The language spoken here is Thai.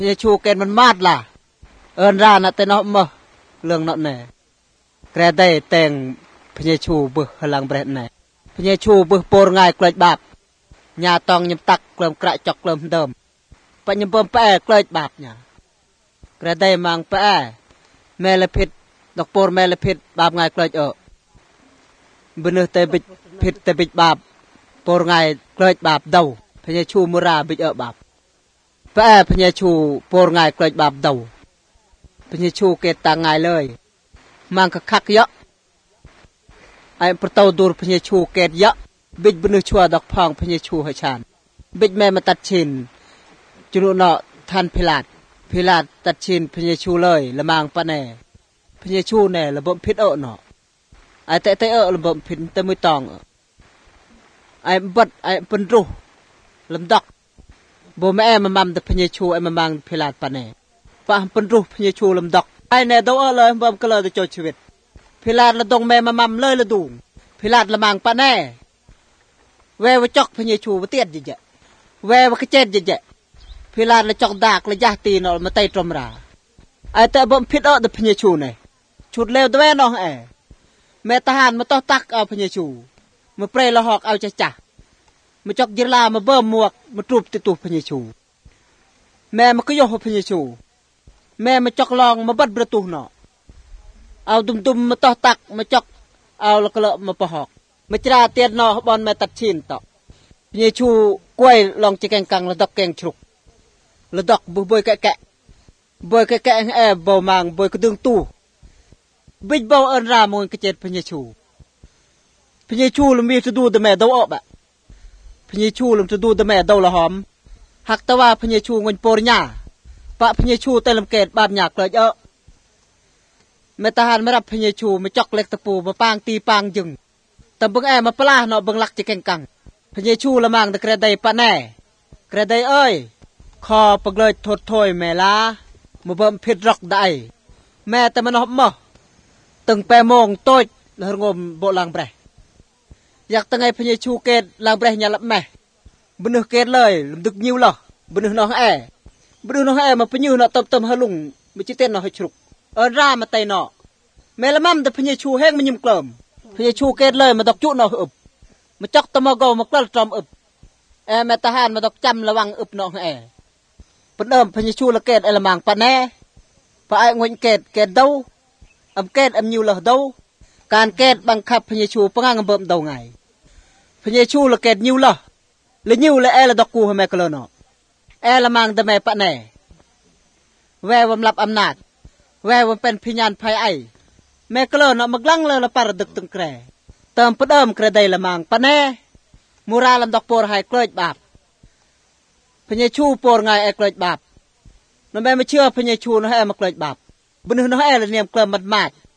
เยชูเกณฑ์มันมาดล่ะเอินรานะแต่เนาะมาเรื่องนั้นแน่แกได้แต่งพเยชูบึหลังเบรดแน่พเยชูบึโปรง่ายเกลดบาปญาตองยำตักเกลิมกระจกเกลิมเดิมปัญญาเบิ่มแปะเกลดบาปเนี่ยแกได้มังแปะแม่ละพิษดอกโปรแม่ละพิษบาปง่ายเกลดบนเนื้อแต่บิดพิษแต่บิดบาปโปรง่ายเกลดบาปเดาพเยชูมุราบิดบาปแปะพเยชูโปรง่ายเกลดบาปเดาพเยชูเกตต่างง่ายเลยมังคักเยอะไอ้ประตูดูพเยชูเกตเยอะบิดบนเนื้อชัวดอกพองพเยชูให้ชานบิดแม่มาตัดชินจุลเนาะท่านพิลาดตัดชินพเยชูเลยละมังปะแน่พเยชูแน่ระบบพิษเนาะไอ้แต่ระบบพิษแต่ไม่ต้องไอ้บัดไอ้เป็นรูลำดักบ่แม่มามั่มแต่พเยชูไอ้มามังพิลาดปะแน่ป่ะเป็นรูพเยชูลำดักไอ้แน่ตัวเลยบ่ก็เลยจะจดชีวิตพิลาดละตรงแม่มามั่มเลยละดูพิลาดละมังปะแน่แววจอกพเยชูมาเตี้ยเยอะแววกระเจ็ดเยอะพิลาดละจอกดากละยาตีนอมาไตตรมราไอ้แต่บ่พิษแต่พเยชูเนี่ยชุดเลวตัวแม่น้องแม่ทหารมาต้อตักเอาพเยชูมาเปรย์ละหอกเอาจ่ามาจอกยีรามาเบิ่มหมวกมาตูบติตุพเยชูแม่มาก็ยกพเยชูแม่มาจอกลองมาบัดประตูเนาะเอาดุมมาต้อตักมาจอกเอาแล้วก็เลาะมาปะหอกมาจราเตียนเนาะบอลมาตัดชินต่อพเยชูกล้วยลองจะแกงกังละดอกแกงฉลุกละดอกบวยแกะบวยแกะเบามังบวยกระดึงตู้บิดเบาเอินรามงกระเจ็ดพเยชูลมีจะดูแต่แม่เดาออกบะพเยชูลมจะดูแต่แม่เดาละหอมหักตะว่าพเยชูเงินโปรญญาปะพเยชูแต่ลำเกตบาดหยาเกลเยอะแม่ทหารไม่รับพเยชูมาจอกเล็กตะปูมาปางตีปางยึงแต่บังมาปลาเนาะบังลักจะแกงกังพเยชูละมังแต่กระไดปะแน่กระไดเอ้ยคอปกเลยทดถอยแม่ลามาเบิ่มพิดรอกได้แม่แต่มันหอมมะตึงแปมงโต้ยแล้วงมโบลังเบรอยากตั้งไงพเยชูเกตลังเบรยาลับแม่บนเนื้อเกตเลยลำดึกยิ้วหรอบนเนื้อน้องบนเนื้อน้องมาพยิ้วเนาะเติมฮะลุงไม่จิเต้นเนาะให้ฉุกร่ามาไตเนาะแม่ละมั่มแต่พเยชูแห้งมันยิ้มกลมพเยชูเกตเลยมาดอกจุเนาะอึบมาจอกตะมะกอมากล้าจอมอึบแม่ทหารมาดอกจำระวังอึบเนาะปนเดิมพเยชูละเกตละมังปะแน่ปะไอ้งวนเกตเดาเกตยิวละเดาการเกตบังคับพเยชูปะงังเบิ่มเดาไงพเยชูละเกตยิวละยิวละละดอกกูให้แม่กลเนาะละมังแต่แม่ปะแน่แววรับอำนาจแววเป็นพิญญาณภัยไอแม่กลเนาะมักลังเลยละปารดึกตึงแกรเติมปะเดิมกระไดละมังปะแน่มูราลำดอกโปรให้เกลดบาปพเยชูโปรไงไอเกลดบาปน้องแม่ไม่เชื่อพเยชูน้องมาเกลดบาปบนน้องละเนียมเกลมัดมาด